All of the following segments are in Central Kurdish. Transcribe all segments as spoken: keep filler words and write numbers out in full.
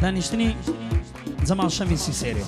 دانیشتنی جەماڵ شەمیسی سێرێ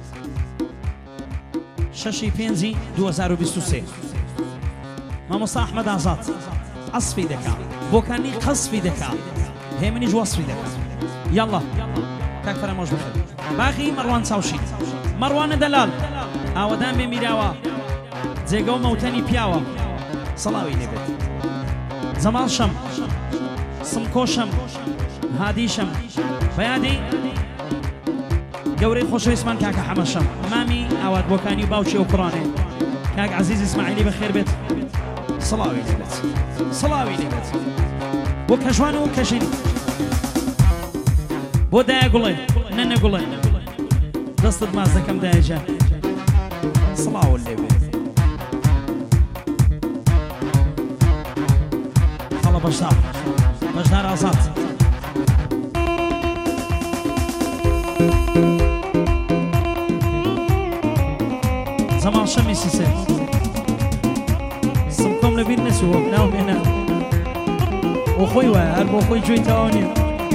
شەشی پێنجی دوو هەزار و بیست و سێ مامۆستا ئەحمەد ئازاد عەسفی دەکا بۆکانی قەسفی دەکا هێمنیش وەسفی دەکا یاڵڵا کاک فەرەمۆش بخێت باغی مەڕوان چاوشین مەڕوانە دەلال ئاوەدان بێ میراوە جێگە و مەوتەنی پیاوە سەڵاوی لێبێت جەماڵ شەم سمکۆشەم هادیشەم بەیادی گەورەی خۆشەویستمان کاکە حەمەشەم مامی ئاوات بۆکانی باوکی و کوڕانێ کاک عەزیز ئیسماعیلی بەخێر بێت سەڵاوی لێبێت سەڵاوی لێبێت بۆ کەژوان و کەژین بۆ دایە گوڵێ نەنە گوڵێ دەستت ماز دەکەم دایەجان سەڵاوت لێبێت خەڵە بەشدار بەشدار ئازاد زەماڵ شەمیسی سێ سمکۆم لەبیر نەچووە ناومێنە بۆ خۆی وایە هەر بۆ خۆی گوێی تەواو نییە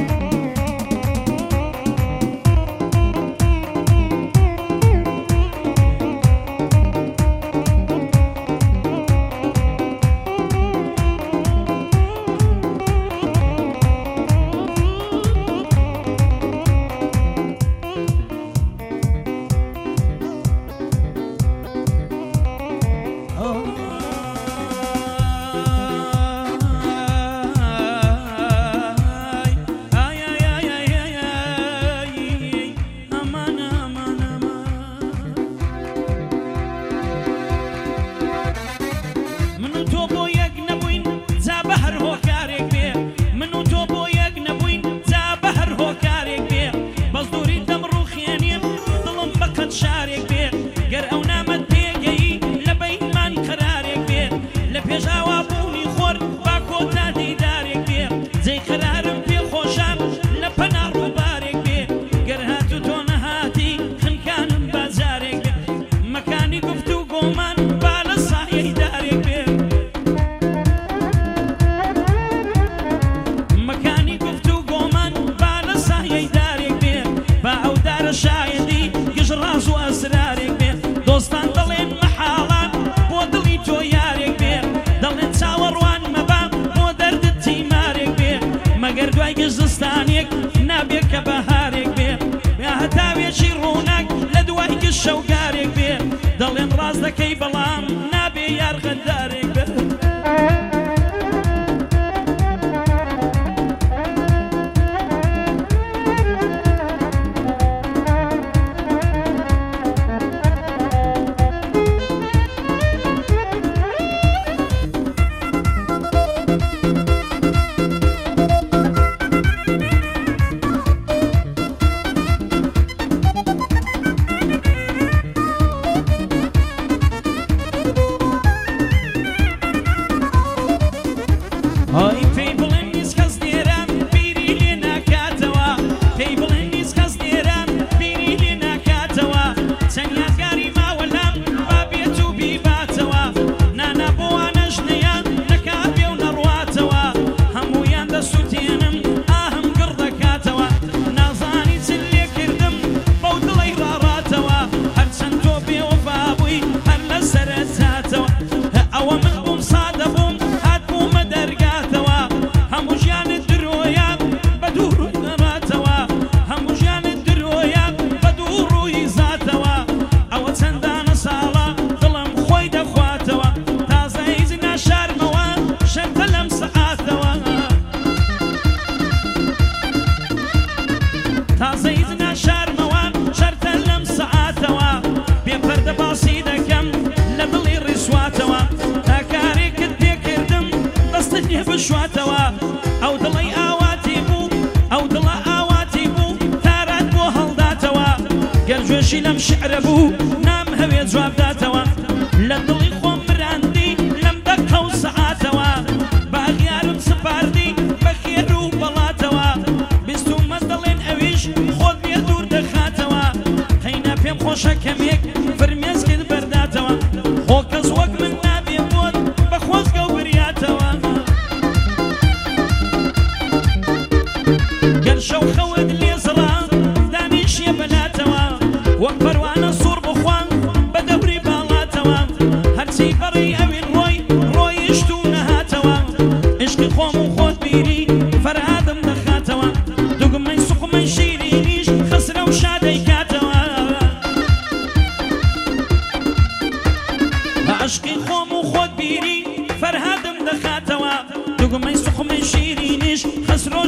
لم شعربو نام هوي جواب داتوا لدلي خوم براندي لم دقوا ساعاتوا باغيارم سباردي بخيرو بلاتوا بستو مدلين اويش خود بيدور دخاتوا خينا بيم خوشا كميك فرميز كد برداتوا خوكز وق من نابي بود بخوز قو برياتوا قرشو خود لي زران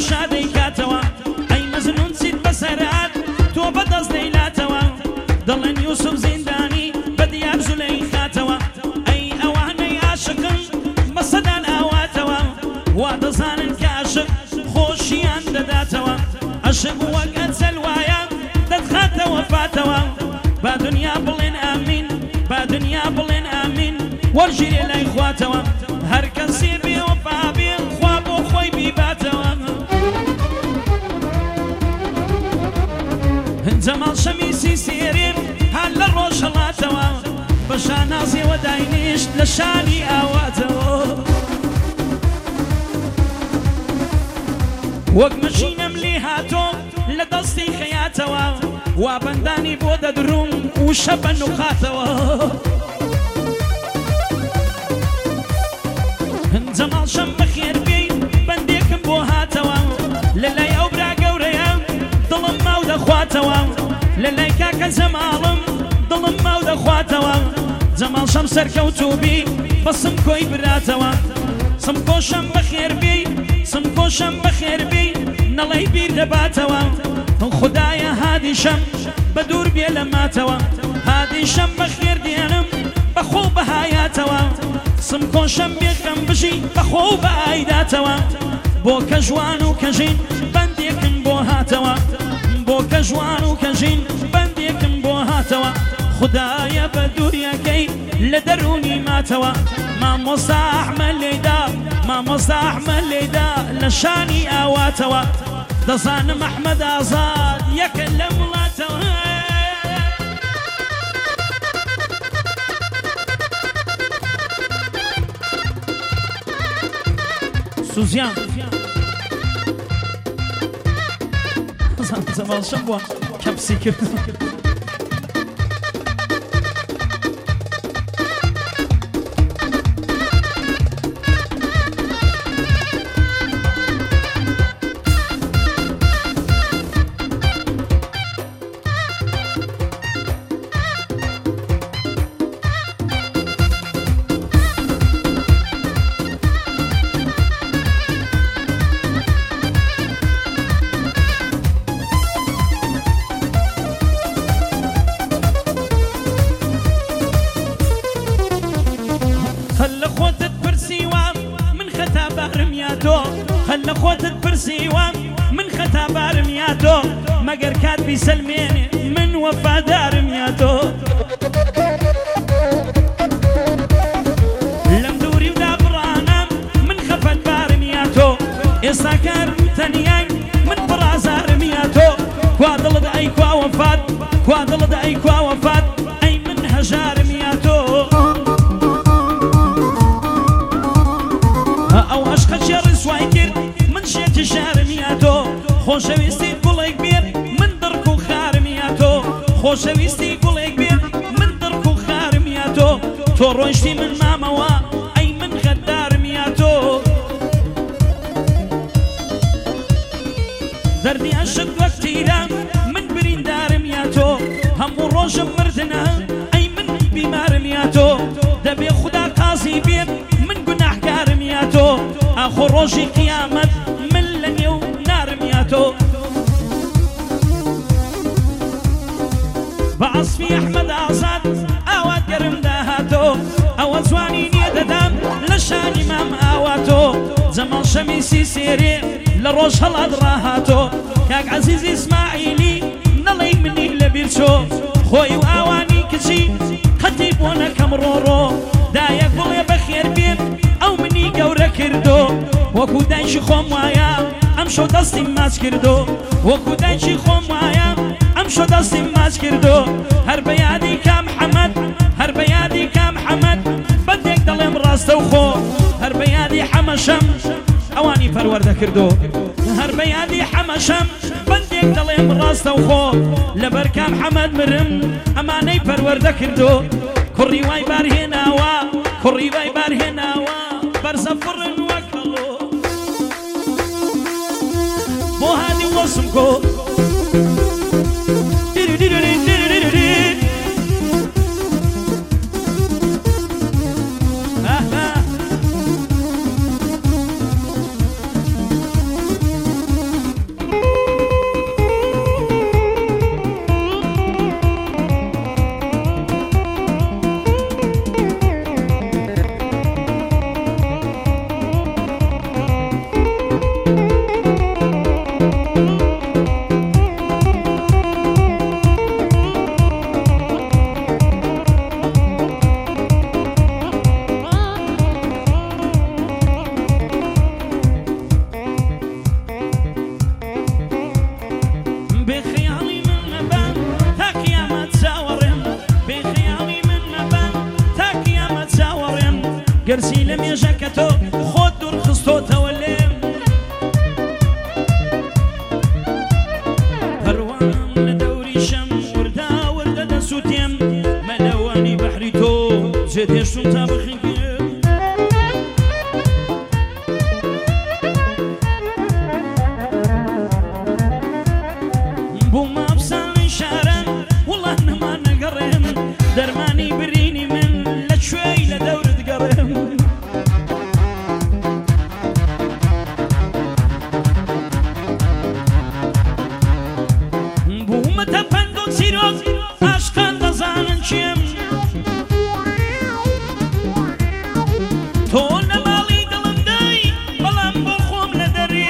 شادەی کاتەوە ئەی مەزنون چیت بەسەرات تۆ بەدەست دەیلاتەوە دەڵێن یوسف زیندانی بەدیار زولەی خاتەوە ئەی ئەوانەی عاشقن بەسەدان ئاواتەوە وا دەزانن کە عاشق خۆشیان دەداتەوە عاشق وەک ئەجەل وایە دەتخاتەوە فاتەوە با دنیا بڵێن ئامین با دنیا بڵێن ئامین وەرژیرێ لای خواتەوە هەر کەسێ بێوەفا بێ خوا بۆ خۆی بیباتەوە جەماڵ شەمیسی سێرێن هەر لە ڕۆژ هەڵاتەوە بە شانازیەوە داینیشت لە شانی ئاواتەوە وەک مەشینەم لێ هاتۆ لە دەستی خەیاتەوە وا بەندانی بۆ دەدڕوم و شەبە نوقاتەوە جەماڵ شەم بەخێر بێی بەندێکم بۆ هاتەوە لە لای ئەو برا گەورەیە دڵم ماو دەخواتەوە لە لای کاکە جەماڵم دڵم ماو دەخواتەوە جەماڵ شەم سەرکەوتوبی بەسم کۆی براتەوە سم کۆشەم بەخێر بێی سم کۆشەم بەخێر بێی نەڵەی بیر دەباتەوە خدایە هادیشەم بە دوور بێ لە ماتەوە هادیشەم بەخێر دێنم بەخۆ بەهایاتەوە سم کۆشەم بێکەم بژی بەخۆ بە ئایداتەوە بۆ کە جوان و کەژین بەندێکم بۆ هاتەوە بۆ کە جوان و کەژین بەندێکم بۆ هاتەوە خدایە بە دووریەکەی لە دەرونی ماتەوە مامۆستا ئەحمەد لێدا مامۆستا ئەحمەد لێدا لە شانی ئاواتەوە دەزانم ئەحمەد ئازاد یەکە لە وڵاتەوە سوزیان زەماڵ شەم بووە کەپسی کرد خلنا خوتت برسيوان من خطا بارمياتو مقر كاتبي سلميني من وفا دارمياتو لم دوري ودا برانا من خفت بارمياتو إصاكار تنيان من برازارمياتو كوادل دا أي كوا وفات كوادل دا أي كوا وفات أي من هجارمياتو أو عشق شر سوايكر من شيت شارمياتو خوشويستي قولك بير من دركو خارمياتو خوشويستي قولك بير من دركو خارمياتو تو روشتي من ماموا أي من غدارمياتو دردي عشق وقتيرا من برين دارمياتو هم روشم مردنا أي من بمارمياتو دبي خدا قاسي بير من قناح كارمياتو آخر روشي قيامت من لن يو نارمياتو بعصفي أحمد آزاد آوات قرم داهاتو آوات زواني نيدا دام لشاني مام آواتو زمان شميسي سيري لروش هلاد راهاتو كاك عزيزي اسماعيلي نلي مني لبيرشو خوي وآواني كشي خطيب وانا كمرورو دايك بولي بخير بيم او مني قورة كردو وكو دايشي خوم وايا امشو دستي ماز كردو وكو دايشي خوم وايا امشو دستي ماز كردو هر بيادي كام حمد هر بيادي كام حمد بدك دلم راستو خو هر بيادي حمشم اواني پرورده كردو هر بيادي حمشم بدك دلم راستو خو لبر كام حمد مرم اماني پرورده كردو كري واي بار هنا وا كري واي بار هنا وا برزفر وكلو مو هادي وصمكو ڕۆژێ تێشتم تا بخینکرد بوومە ئەفسانەی شاران وڵات نەمان نەگەڕێم دەرمانی برینی من لە کوێی لە دەورت گەڕێم بوومەتە پەند و چیرۆک عاشقان دەزانن چێم تۆ لە ماڵی دڵم دای بەڵام بۆ خۆم لە دەرێ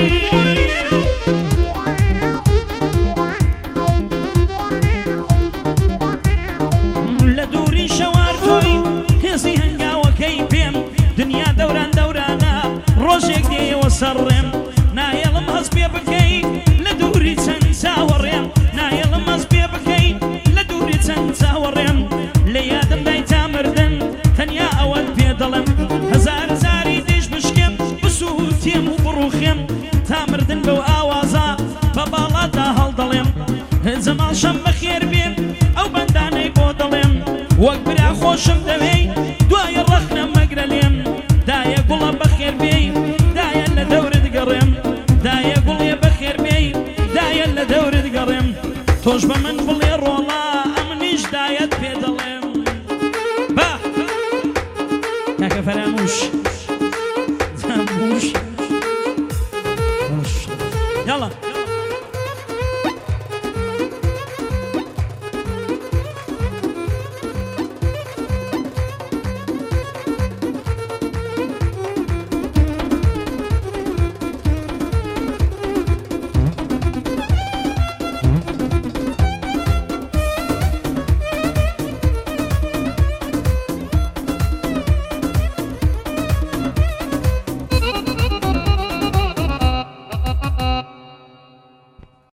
لە دووری شەوار تۆی هێزی هەنگاوەکەی پێم دنیا دەوران دەورانە ڕۆژێک دێیەوە سەرڕێم نایەڵم هەست پێ بکەی لە دووری چەند چاوەڕێم نایەڵم هەست پێ بکەی لە دووری چەند چاوەڕێم لە یادم دای تا مردن تەنیا ئەوەت پێ دەڵێم هەزار زاری دێش بشکێم بسووتێم و بڕوخێم تا مردن بەو ئاوازە بە باڵادا هەڵدەڵێم جەماڵ شەم بەخێر بێ ئەو بەندانەی بۆ دەڵێم وەک برا خۆشم دەوێی دوایە ڕەخنە مەگرە لێم دایە گوڵە بەخێر بێی دایە لە دەورت گەڕێم دایە گوڵێ بەخێر بێی دایە لە دەورت گەڕێم تۆش بە من بڵێ ڕۆڵا ئەمنیش دایەت پێ دەڵێم با کاکە فەراموش جاموش یاڵا